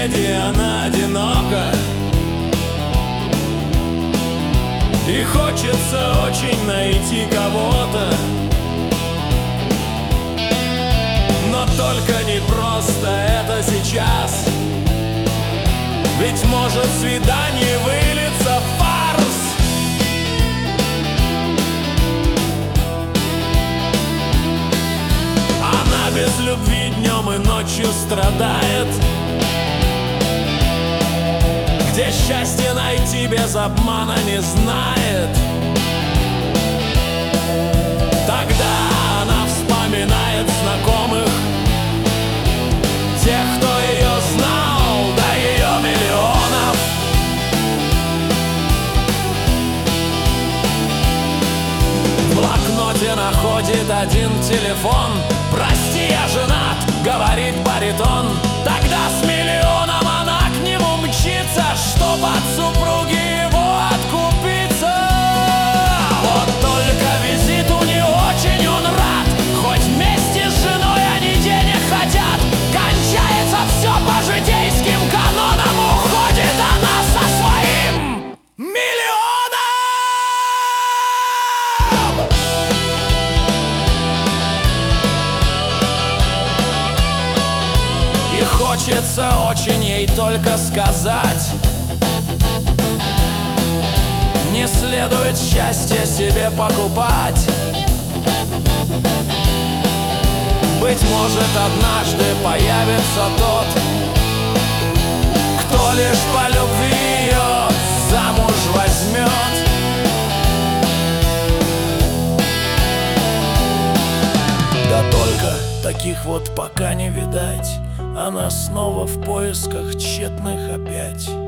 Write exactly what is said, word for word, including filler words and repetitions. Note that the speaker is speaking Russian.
соседи, она одинока. И хочется очень найти кого-то, но только не просто это сейчас. Ведь может свидание вылиться в фарс. Она без любви днем и ночью страдает. Где счастье найти без обмана не знает. Тогда она вспоминает знакомых, тех, кто ее знал, до ее миллионов. В блокноте находит один телефон. «Прости, я женат», — говорит баритон. Тогда с миллионом она к нему мчится, чтоб от супруги его откупиться. Вот только визиту не очень он рад, хоть вместе с женой они денег хотят. Кончается все по житейским канонам, уходит она со своим миллионом. И хочется очень ей только сказать: не следует счастье себе покупать. Быть может, однажды появится тот, кто лишь по любви ее замуж возьмет. Да только таких вот пока не видать. Она снова в поисках тщетных опять.